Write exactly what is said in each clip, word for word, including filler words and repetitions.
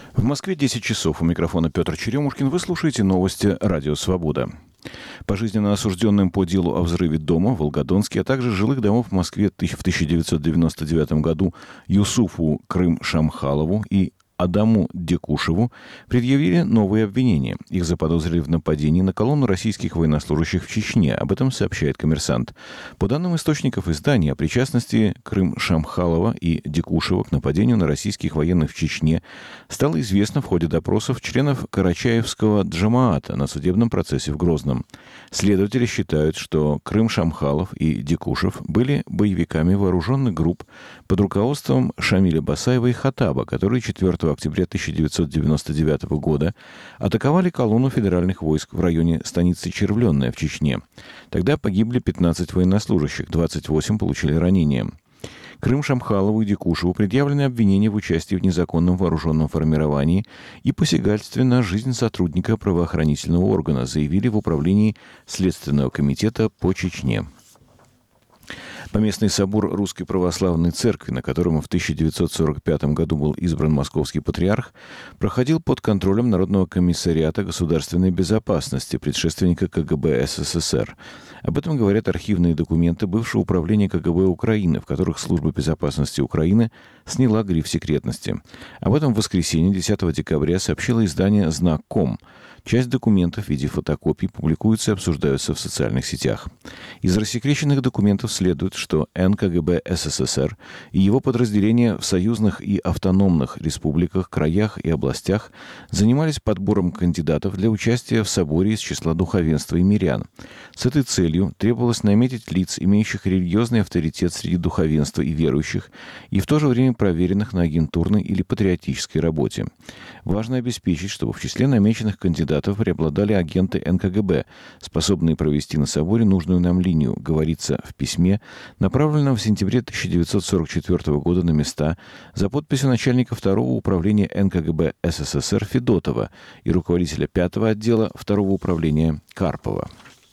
В Москве десять часов. У микрофона Петр Черемушкин. Вы слушаете новости «Радио Свобода». Пожизненно осужденным по делу о взрыве дома в Волгодонске, а также жилых домов в Москве в тысяча девятьсот девяносто девятом году Юсуфу Крым-Шамхалову и Адаму Декушеву предъявили новые обвинения. Их заподозрили в нападении на колонну российских военнослужащих в Чечне. Об этом сообщает «Коммерсант». По данным источников издания, о причастности Крым-Шамхалова и Декушева к нападению на российских военных в Чечне стало известно в ходе допросов членов Карачаевского джамаата на судебном процессе в Грозном. Следователи считают, что Крым-Шамхалов и Декушев были боевиками вооруженных групп под руководством Шамиля Басаева и Хатаба, которые четвёртого октября тысяча девятьсот девяносто девятого года атаковали колонну федеральных войск в районе станицы Червленная в Чечне. Тогда погибли пятнадцать военнослужащих, двадцать восемь получили ранения. Крым-Шамхалову и Декушеву предъявлены обвинения в участии в незаконном вооруженном формировании и посягательстве на жизнь сотрудника правоохранительного органа, заявили в управлении Следственного комитета по Чечне. Поместный собор Русской Православной Церкви, на котором в тысяча девятьсот сорок пятом году был избран московский патриарх, проходил под контролем Народного комиссариата государственной безопасности, предшественника ка гэ бэ эс эс эс эр. Об этом говорят архивные документы бывшего управления ка гэ бэ Украины, в которых Служба безопасности Украины сняла гриф секретности. Об этом в воскресенье, десятого декабря, сообщило издание знак точка ком. Часть документов в виде фотокопий публикуются и обсуждаются в социальных сетях. Из рассекреченных документов следует, что эн ка гэ бэ эс эс эс эр и его подразделения в союзных и автономных республиках, краях и областях занимались подбором кандидатов для участия в соборе из числа духовенства и мирян. С этой целью требовалось наметить лиц, имеющих религиозный авторитет среди духовенства и верующих, и в то же время проверенных на агентурной или патриотической работе. Важно обеспечить, чтобы в числе намеченных кандидатов преобладали агенты эн ка гэ бэ, способные провести на соборе нужную нам линию, говорится в письме, направленном в сентябре тысяча девятьсот сорок четвёртого года на места за подписью начальника второго управления эн ка гэ бэ эс эс эс эр Федотова и руководителя пятого отдела второго управления Карпова.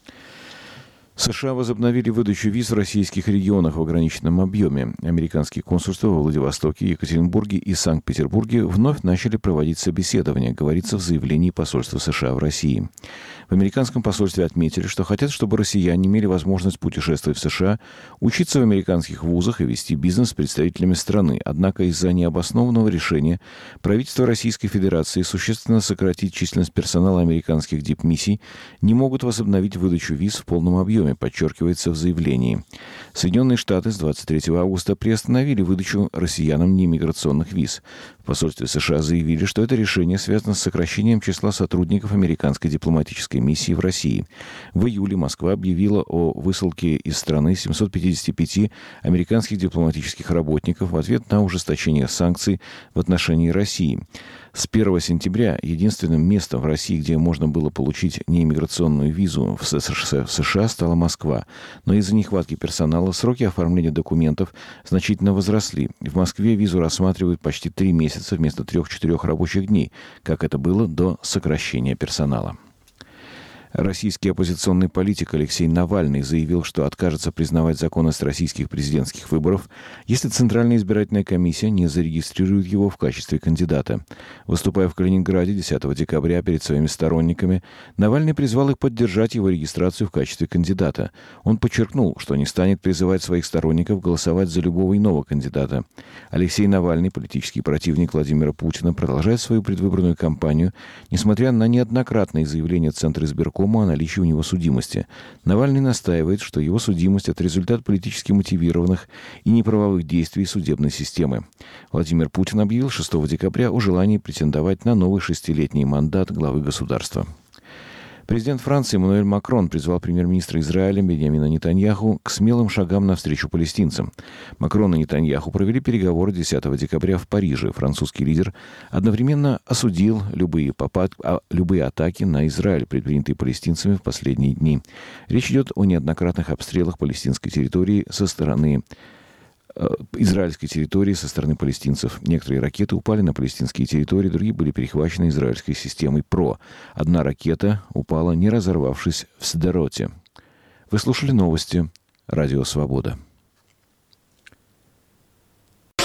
США возобновили выдачу виз в российских регионах в ограниченном объеме. Американские консульства во Владивостоке, Екатеринбурге и Санкт-Петербурге вновь начали проводить собеседования, говорится в заявлении посольства США в России. В американском посольстве отметили, что хотят, чтобы россияне имели возможность путешествовать в США, учиться в американских вузах и вести бизнес с представителями страны. Однако из-за необоснованного решения правительство Российской Федерации существенно сократить численность персонала американских дипмиссий не могут возобновить выдачу виз в полном объеме, подчеркивается в заявлении. Соединенные Штаты с двадцать третьего августа приостановили выдачу россиянам неиммиграционных виз. В посольстве США заявили, что это решение связано с сокращением числа сотрудников американской дипломатической миссии в России. В июле Москва объявила о высылке из страны семисот пятидесяти пяти американских дипломатических работников в ответ на ужесточение санкций в отношении России. С первого сентября единственным местом в России, где можно было получить неиммиграционную визу в США, стала Москва. Но из-за нехватки персонала сроки оформления документов значительно возросли. В Москве визу рассматривают почти три месяца вместо трех-четырех рабочих дней, как это было до сокращения персонала. Российский оппозиционный политик Алексей Навальный заявил, что откажется признавать законность российских президентских выборов, если Центральная избирательная комиссия не зарегистрирует его в качестве кандидата. Выступая в Калининграде десятого декабря перед своими сторонниками, Навальный призвал их поддержать его регистрацию в качестве кандидата. Он подчеркнул, что не станет призывать своих сторонников голосовать за любого иного кандидата. Алексей Навальный, политический противник Владимира Путина, продолжает свою предвыборную кампанию, несмотря на неоднократные заявления Центра избиркома о наличии у него судимости. Навальный настаивает, что его судимость – это результат политически мотивированных и неправовых действий судебной системы. Владимир Путин объявил шестого декабря о желании претендовать на новый шестилетний мандат главы государства. Президент Франции Эммануэль Макрон призвал премьер-министра Израиля Биньямина Нетаньяху к смелым шагам навстречу палестинцам. Макрон и Нетаньяху провели переговоры десятого декабря в Париже. Французский лидер одновременно осудил любые, попад... любые атаки на Израиль, предпринятые палестинцами в последние дни. Речь идет о неоднократных обстрелах палестинской территории со стороны израильской территории со стороны палестинцев. Некоторые ракеты упали на палестинские территории, другие были перехвачены израильской системой ПРО. Одна ракета упала, не разорвавшись в Сдероте. Вы слушали новости «Радио Свобода».